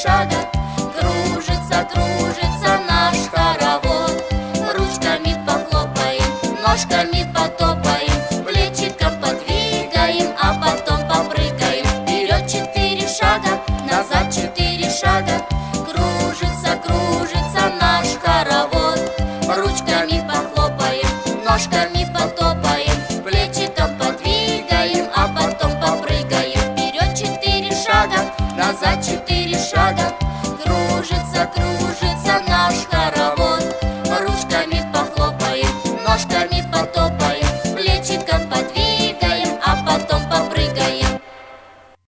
шага. Кружится, кружится наш хоровод. Ручками похлопаем, ножками потопаем, плечиком подвигаем, а потом попрыгаем. Вперед 4 шага, назад 4 шага. Кружится, кружится наш хоровод. Ручками похлопаем, ножками